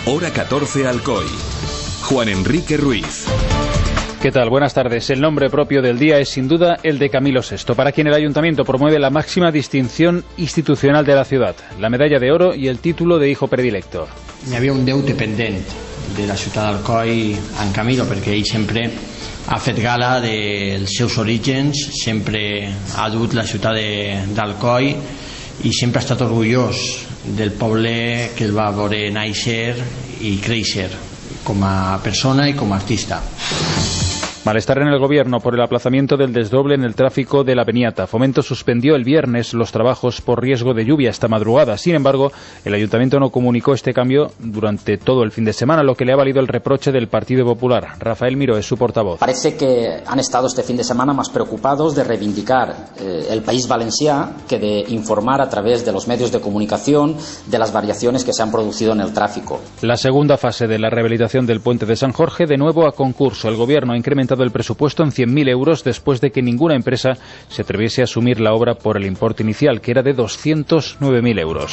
Hora 14 Alcoy. Juan Enrique Ruiz. ¿Qué tal? Buenas tardes. El nombre propio del día es sin duda el de Camilo VI, para quien el Ayuntamiento promueve la máxima distinción institucional de la ciudad, la medalla de oro y el título de hijo predilecto. Hi havia un deute pendent de la ciutat d'Alcoi en Camilo, perquè ell sempre ha fet gala dels seus orígens, sempre ha dut la ciutat d'Alcoi i sempre ha estat orgullós del poble que el va veure néixer i créixer com a persona i com a artista. Malestar en el gobierno por el aplazamiento del desdoble en el tráfico de la Beniata. Fomento suspendió el viernes los trabajos por riesgo de lluvia esta madrugada. Sin embargo, el Ayuntamiento no comunicó este cambio durante todo el fin de semana, lo que le ha valido el reproche del Partido Popular. Rafael Miró es su portavoz. Parece que han estado este fin de semana más preocupados de reivindicar el País Valencià que de informar a través de los medios de comunicación de las variaciones que se han producido en el tráfico. La segunda fase de la rehabilitación del puente de San Jorge, de nuevo a concurso. El Gobierno ha incrementado el presupuesto en 100.000 euros después de que ninguna empresa se atreviese a asumir la obra por el importe inicial, que era de 209.000 euros.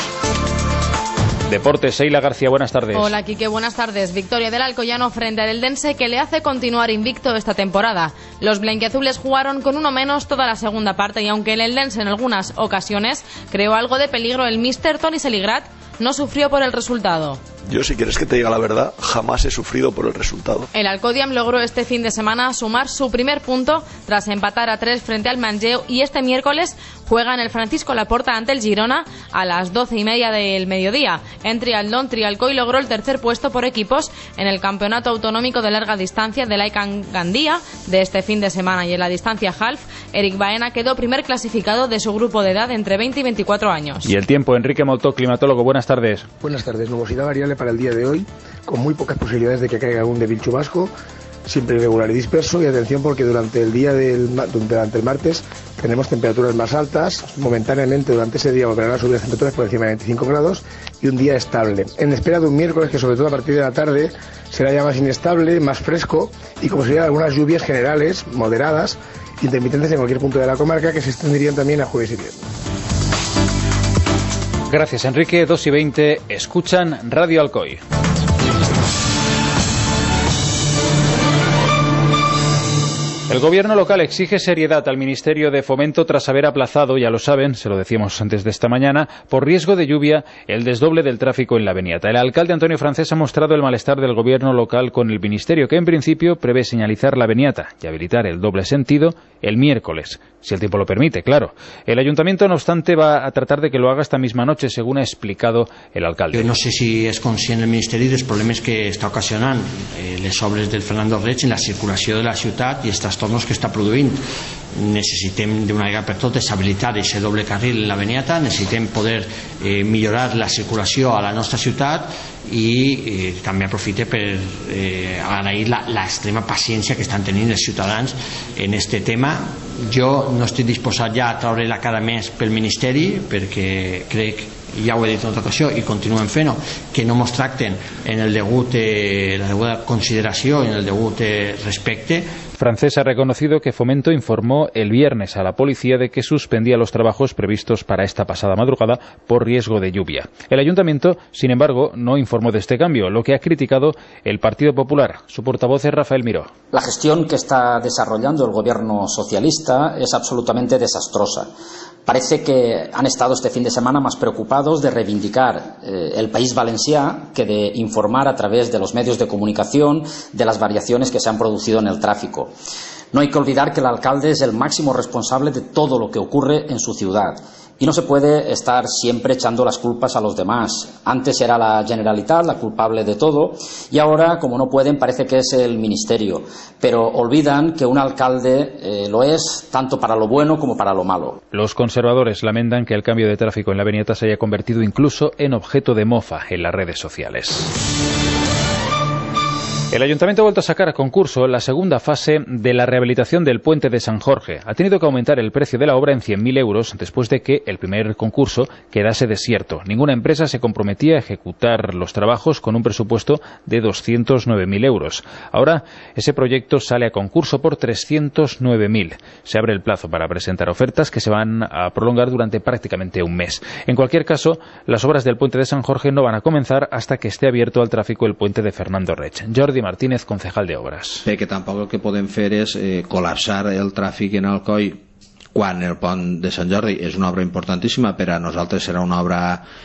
Deportes, Sheila García, buenas tardes. Hola, Quique, buenas tardes. Victoria del Alcoyano frente al Eldense, que le hace continuar invicto esta temporada. Los blanquiazules jugaron con uno menos toda la segunda parte y aunque el Eldense en algunas ocasiones creó algo de peligro, el míster Toni Seligrat no sufrió por el resultado. Yo, si quieres que te diga la verdad, jamás he sufrido por el resultado. El Alcodiam logró este fin de semana sumar su primer punto tras empatar a 3 frente al Manlleu y este miércoles juega en el Francisco Laporta ante el Girona a las 12:30 del mediodía. En triatlón, Trialcoy logró el tercer puesto por equipos en el Campeonato Autonómico de Larga Distancia de Laikan Gandía de este fin de semana y en la distancia half, Eric Baena quedó primer clasificado de su grupo de edad entre 20 y 24 años. Y el tiempo, Enrique Moltó, climatólogo, buenas tardes. Buenas tardes. Nubosidad variable para el día de hoy, con muy pocas posibilidades de que caiga algún débil chubasco, siempre irregular y disperso. Y atención, porque durante el martes tenemos temperaturas más altas. Momentáneamente durante ese día volverán a subir las temperaturas por encima de 25 grados y un día estable, en espera de un miércoles que, sobre todo a partir de la tarde, será ya más inestable, más fresco y como serían algunas lluvias generales, moderadas, intermitentes en cualquier punto de la comarca, que se extenderían también a jueves y viernes. Gracias, Enrique. 2:20, escuchan Radio Alcoy. El gobierno local exige seriedad al Ministerio de Fomento tras haber aplazado, ya lo saben, se lo decíamos antes de esta mañana, por riesgo de lluvia, el desdoble del tráfico en la Beniata. El alcalde Antonio Francés ha mostrado el malestar del gobierno local con el ministerio, que en principio prevé señalizar la Beniata y habilitar el doble sentido el miércoles, si el tiempo lo permite, claro. El ayuntamiento, no obstante, va a tratar de que lo haga esta misma noche, según ha explicado el alcalde. Jo no sé si és conscient el Ministeri dels problemes que està ocasionant les obres del Fernando Reig en la circulació de la ciutat i els trastornos que està produint. Necessitem d'una vegada per totes habilitar aquest doble carril en la Beniata, necessitem poder millorar la circulació a la nostra ciutat i també aprofite per agrair l'extrema paciència que estan tenint els ciutadans en este tema. Jo no estic disposat ja a treure la cara més pel Ministeri, perquè crec, ja ho he dit en tota ocasió i continuem fent-ho, que no mos tracten en el degut, la deguda consideració i en el degut respecte. Francés ha reconocido que Fomento informó el viernes a la policía de que suspendía los trabajos previstos para esta pasada madrugada por riesgo de lluvia. El ayuntamiento, sin embargo, no informó de este cambio, lo que ha criticado el Partido Popular. Su portavoz es Rafael Miró. La gestión que está desarrollando el gobierno socialista es absolutamente desastrosa. Parece que han estado este fin de semana más preocupados de reivindicar el País Valencià que de informar a través de los medios de comunicación de las variaciones que se han producido en el tráfico. No hay que olvidar que el alcalde es el máximo responsable de todo lo que ocurre en su ciudad. Y no se puede estar siempre echando las culpas a los demás. Antes era la Generalitat la culpable de todo y ahora, como no pueden, parece que es el Ministerio. Pero olvidan que un alcalde lo es tanto para lo bueno como para lo malo. Los conservadores lamentan que el cambio de tráfico en la Beniata se haya convertido incluso en objeto de mofa en las redes sociales. El Ayuntamiento ha vuelto a sacar a concurso la segunda fase de la rehabilitación del puente de San Jorge. Ha tenido que aumentar el precio de la obra en 100.000 euros después de que el primer concurso quedase desierto. Ninguna empresa se comprometía a ejecutar los trabajos con un presupuesto de 209.000 euros. Ahora ese proyecto sale a concurso por 309.000. Se abre el plazo para presentar ofertas que se van a prolongar durante prácticamente un mes. En cualquier caso, las obras del puente de San Jorge no van a comenzar hasta que esté abierto al tráfico el puente de Fernando Reig. Jordi Martínez, concejal de Obras. Que tampoc el que podem fer és col·lapsar el tràfic en Alcoi quan el pont de Sant Jordi és una obra importantíssima. Per a nosaltres serà una obra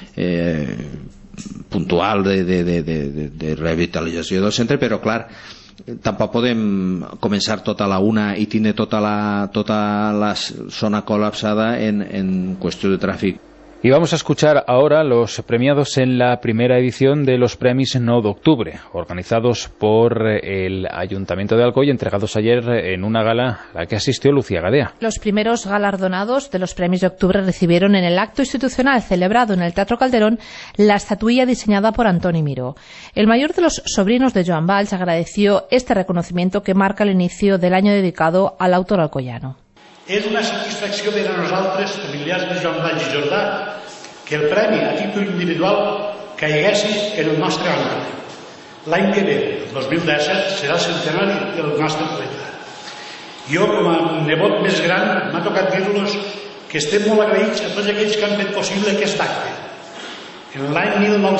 puntual de revitalització del centre, però clar, tampoc podem començar tota la una i tindre tota la zona col·lapsada en qüestió de tràfic. Y vamos a escuchar ahora los premiados en la primera edición de los Premis No de Octubre, organizados por el Ayuntamiento de Alcoy, entregados ayer en una gala a la que asistió Lucía Gadea. Los primeros galardonados de los Premios de Octubre recibieron en el acto institucional celebrado en el Teatro Calderón la estatuilla diseñada por Antoni Miró. El mayor de los sobrinos de Joan Valls agradeció este reconocimiento que marca el inicio del año dedicado al autor alcoyano. És una satisfacció per a nosaltres, familiars de Joan Valls i Jordà, que el premi a títol individual caiguessi en el nostre àmbit. L'any que ve, el 2017, serà el centenari del nostre poeta. Jo, com a nebot més gran, m'ha tocat dir-los que estem molt agraïts a tots aquells que han fet possible aquest acte. En l'any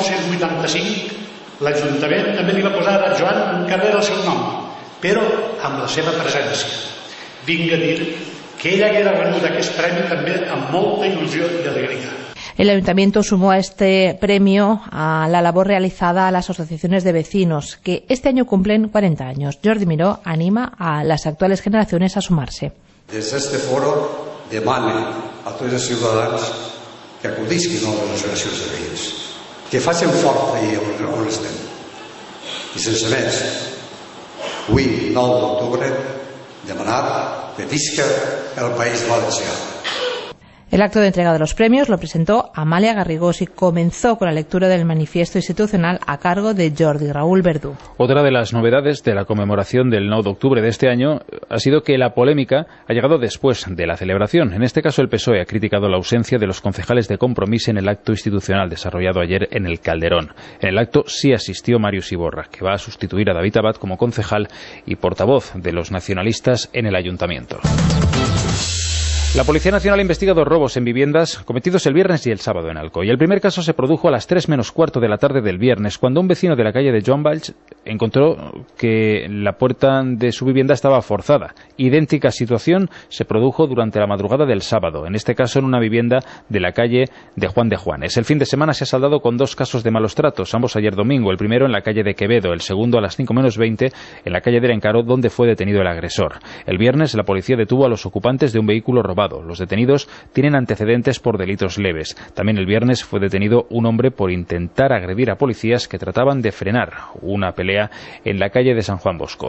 1985, l'Ajuntament també li va posar a Joan un carrer al seu nom, però amb la seva presència. Vinc a dir que ella haguera rebut aquest premi també amb molta il·lusió i alegria. El Ayuntamiento sumó a este premio a la labor realizada a las asociaciones de vecinos, que este año cumplen 40 años. Jordi Miró anima a las actuales generaciones a sumarse. Des d'este foro demane a tots els ciutadans que acudisquin a les associacions de veïns, que facin fort ahir on estem. I sense més, avui, 9 d'octubre, demanar que visca el País Valencià. El acto de entrega de los premios lo presentó Amalia Garrigós y comenzó con la lectura del manifiesto institucional a cargo de Jordi Raúl Verdú. Otra de las novedades de la conmemoración del 9 de octubre de este año ha sido que la polémica ha llegado después de la celebración. En este caso, el PSOE ha criticado la ausencia de los concejales de Compromís en el acto institucional desarrollado ayer en el Calderón. En el acto sí asistió Màrius Iborra, que va a sustituir a David Abad como concejal y portavoz de los nacionalistas en el ayuntamiento. La Policía Nacional ha investigado robos en viviendas cometidos el viernes y el sábado en Alcoy. El primer caso se produjo a las 3 menos cuarto de la tarde del viernes, cuando un vecino de la calle de Joan Valls encontró que la puerta de su vivienda estaba forzada. Idéntica situación se produjo durante la madrugada del sábado, en este caso en una vivienda de la calle de Juan de Juanes. El fin de semana se ha saldado con 2 casos de malos tratos, ambos ayer domingo, el primero en la calle de Quevedo, el segundo a las 5 menos 20 en la calle del Encaro, donde fue detenido el agresor. El viernes la policía detuvo a los ocupantes de un vehículo robado. Los detenidos tienen antecedentes por delitos leves. También el viernes fue detenido un hombre por intentar agredir a policías que trataban de frenar una pelea en la calle de San Juan Bosco.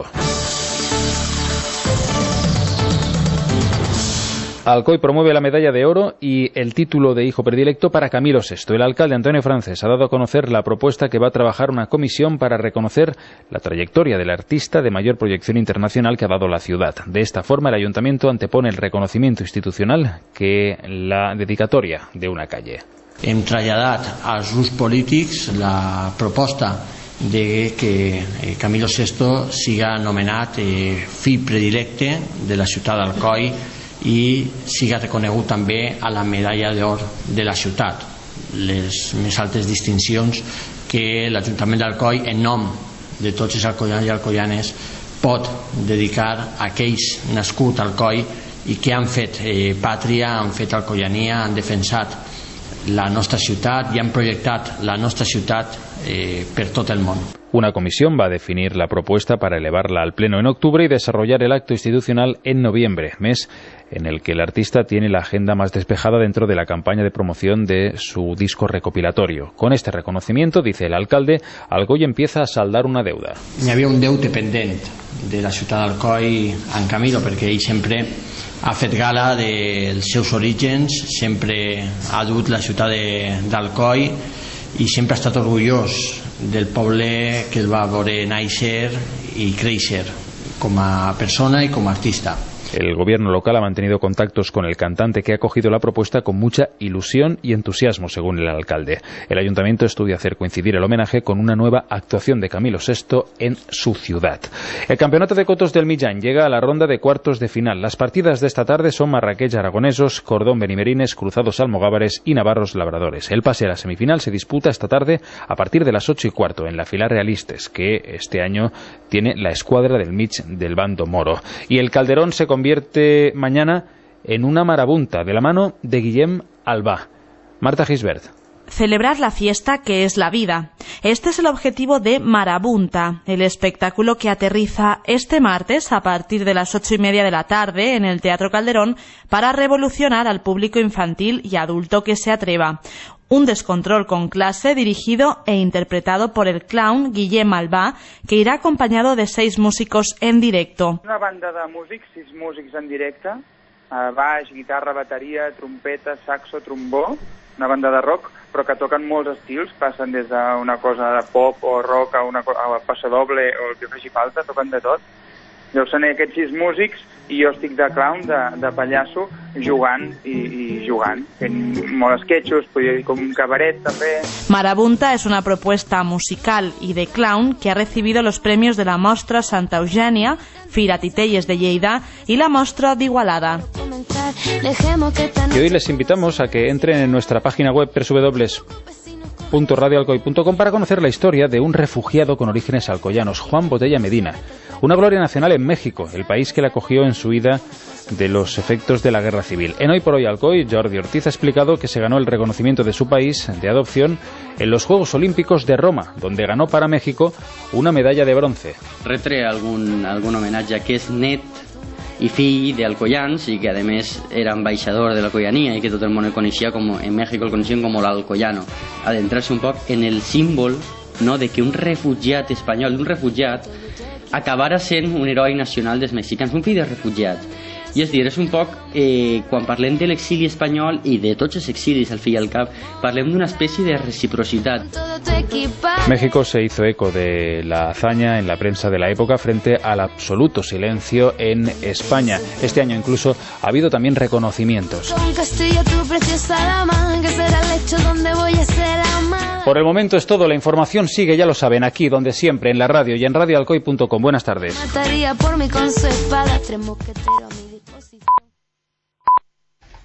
Alcoy promueve la medalla de oro y el título de hijo predilecto para Camilo VI. El alcalde Antonio Francés ha dado a conocer la propuesta que va a trabajar una comisión para reconocer la trayectoria del artista de mayor proyección internacional que ha dado la ciudad. De esta forma, el ayuntamiento antepone el reconocimiento institucional que la dedicatoria de una calle. Hem traslladat als grups polítics la proposta de que Camilo VI siga nomenat fill predilecte de la ciutat d'Alcoi i siga reconegut també a la medalla d'or de la ciutat, les més altes distincions que l'Ajuntament d'Alcoi, en nom de tots els alcoians i alcoianes, pot dedicar a aquells nascuts a Alcoi i que han fet pàtria, han fet alcoiania, han defensat la nostra ciutat i han projectat la nostra ciutat per tot el món. Una comisión va a definir la propuesta para elevarla al Pleno en octubre y desarrollar el acto institucional en noviembre, mes en el que el artista tiene la agenda más despejada dentro de la campaña de promoción de su disco recopilatorio. Con este reconocimiento, dice el alcalde, Alcoy empieza a saldar una deuda. Hi havia un deute pendent de la ciutat d'Alcoi en Camilo, perquè ell sempre ha fet gala dels seus orígens, sempre ha dut la ciutat d'Alcoi i sempre ha estat orgullós del poble que el va veure néixer i créixer com a persona i com a artista. El gobierno local ha mantenido contactos con el cantante, que ha acogido la propuesta con mucha ilusión y entusiasmo, según el alcalde. El ayuntamiento estudia hacer coincidir el homenaje con una nueva actuación de Camilo VI en su ciudad. El campeonato de cotos del Millán llega a la ronda de cuartos de final. Las partidas de esta tarde son Marrakech Aragonesos, Cordón Benimerines, Cruzados Almogávares y Navarros Labradores. El pase a la semifinal se disputa esta tarde a partir de las 8:15 en la Fila Realistes, que este año tiene la escuadra del Mig del bando moro. Y el Calderón se convierte mañana en una marabunta de la mano de Guillem Albá. Marta Gisbert. Celebrar la fiesta que es la vida. Este es el objetivo de Marabunta, el espectáculo que aterriza este martes a partir de las 8:30 de la tarde en el Teatro Calderón para revolucionar al público infantil y adulto que se atreva. Un descontrol con clase dirigido e interpretado por el clown Guillem Albá, que irá acompañado de 6 músicos en directo. Una banda de músics, 6 músics en directe, baix, guitarra, bateria, trompeta, saxo, trombó, una banda de rock, però que toquen molts estils, passen des d'una cosa de pop o rock a passadoble o el que faci falta, toquen de tot. Llavors són aquests 6 músics i jo estic de clown, de pallasso, jugant i jugant, fent molts sketchos, podria dir com un cabaret també. Marabunta es una propuesta musical y de clown que ha recibido los premios de la Mostra Santa Eugènia, Fira Titelles de Lleida y la Mostra d'Igualada. Y hoy les invitamos a que entren en nuestra página web www.radioalcoy.com para conocer la historia de un refugiado con orígenes alcoyanos, Juan Botella Medina, una gloria nacional en México, el país que le acogió en su huida de los efectos de la guerra civil. En Hoy por Hoy Alcoy, Jordi Ortiz ha explicado que se ganó el reconocimiento de su país de adopción en los Juegos Olímpicos de Roma, donde ganó para México una medalla de bronce. Retre algun homenatge que és net i fill d'alcoyans i que a més era ambaixador de l'alcoyania i que tot el món el coneixia en México el coneixien com l'alcoyano. Adentrarse un poc en el símbol, no, de que un refugiat espanyol, un refugiat, acabara sent un heroi nacional dels mexicans, un fill de refugiats. I és dir, és un poc, quan parlem de l'exili espanyol i de tots els exilis al fi i al cap, parlem d'una espècie de reciprocitat. México se hizo eco de la hazaña en la prensa de la época frente al absoluto silencio en España. Este año incluso ha habido también reconocimientos. Por el momento es todo. La información sigue, ya lo saben, aquí donde siempre, en la radio y en radioalcoy.com. Buenas tardes.